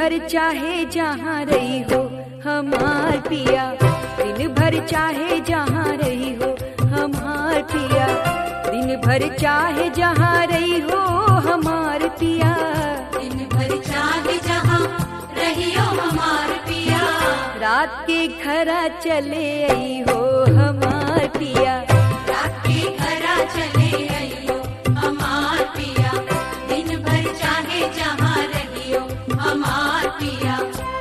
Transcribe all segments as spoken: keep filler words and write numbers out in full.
भर चाहे जहाँ रही हो हमार पिया, दिन भर चाहे जहाँ रही हो हमार पिया, दिन भर चाहे जहाँ रही हो हमार पिया, दिन भर चाहे जहाँ रही हो हमार पिया, रात के घरा चले आई हो हमार पिया, रात के घरा चले आई हो हमार पिया, दिन भर चाहे जहाँ रही हो हमार पिया।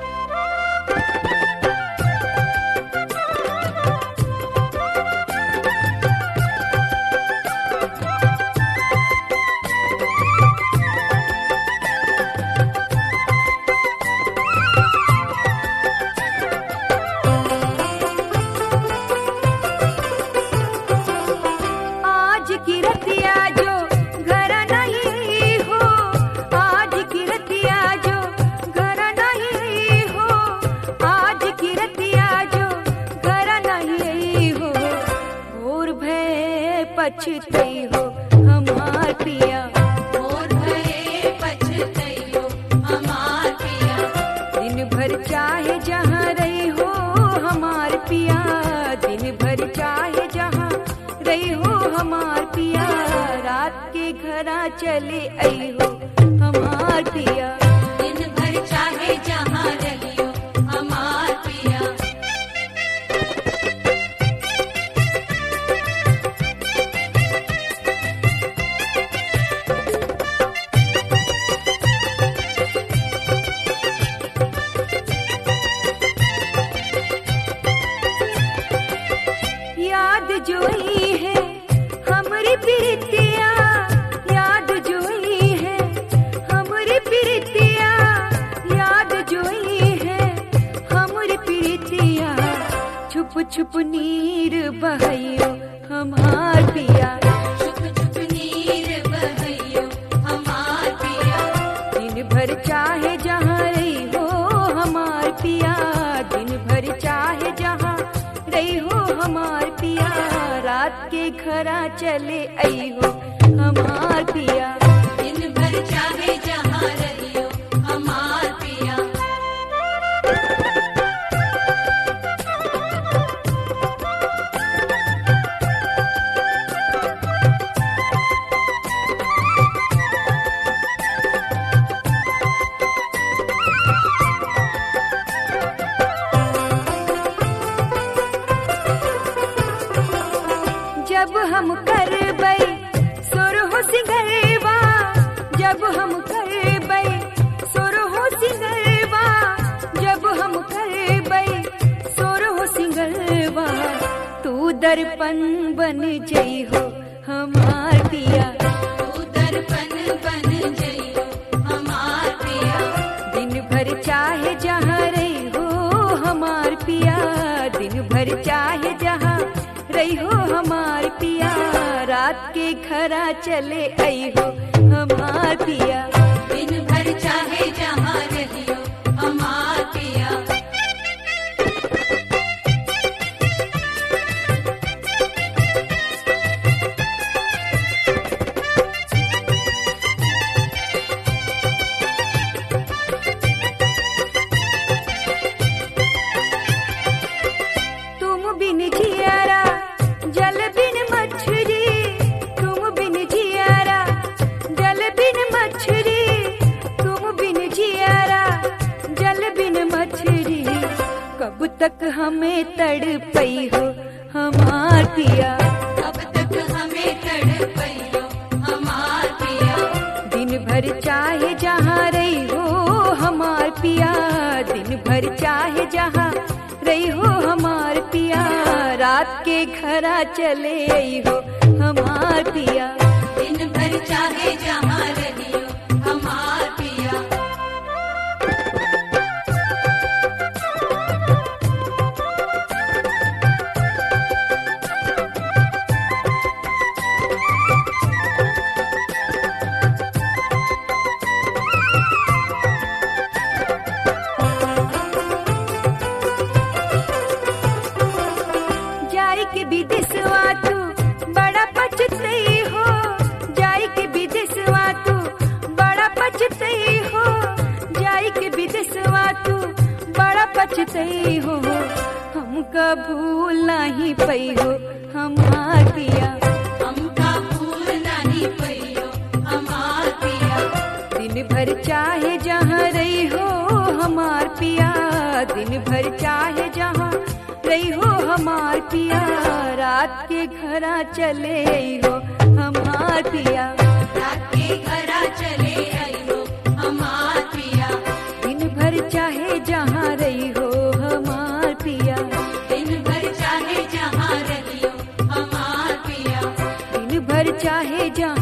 पछतई हो हमार पिया, और भये पछतई हो हमार पिया, दिन भर चाहे जहाँ रही हो हमार पिया, दिन भर चाहे जहाँ रही हो हमार पिया, रात के घरा चले आई हो हमार पिया, दिन भर चाहे जहाँ रही हो हमार पिया। याद जोई है हमरी प्रीतिया, याद जोई है हमरी प्रीतिया, याद जोई है हमरी प्रीतिया, छुप छुप नीर बहैयो हमार पिया, छुप छुप नीर बहैयो हमार पिया, दिन भर चाहे जहाँ रही हो हमार पिया, दिन भर चाहे जहाँ रही हो हमार पिया, रात के घरा चले आई हो हमार पिया, दिन भर चाहे जहाँ रही हो हमार पिया। जब हम करबै सुरहो सिंगरवा, जब हम करबै सुरहो सिंगरवा, जब हम करबै सुरहो सिंगरवा, तू दर्पण बन जई हो हमार पिया, तू दर्पण बन जई हो हमार पिया, दिन भर चाहे जहाँ रही हो हमार पिया, दिन भर चाहे जहाँ रही हो हमार पिया, रात के घरा चले आई हो हमार पिया, दिन भर चाहे जहाँ रही हो हमार पिया। तुम बिन जियारा जल बिन मछली, तुम बिन जियारा जल बिन मछली, तुम बिन जियारा जल बिन मछली, कब तक हमें तड़पई हो हमार पिया, कब तक हमें तड़पई हो हमार पिया, दिन भर चाहे जहाँ रही हो हमार पिया, दिन भर चाहे जहाँ रही हो हमार पिया, रात के घरा चले आई हो हमार पिया, दिन भर चाहे जहाँ रही हो हमार पिया। जाई के विदेशवा तू बड़ा पछतई हो, जाई के विदेशवा तू बड़ा पछतई हो, जाई के विदेशवा पछतई हो हमका भूल नहीं पई हो हमार पिया हमका भूल नहीं पइयो हमार पिया दिन भर चाहे जहाँ रही हो हमार पिया दिन भर चाहे जहाँ रही हो हमार पिया रात के घरा चले हो हमार पिया रात के घरा चले आइयो हमार पिया दिन भर चाहे जहाँ रही हो हमार पिया दिन भर चाहे जहाँ रहियो हमार पिया दिन भर चाहे जहाँ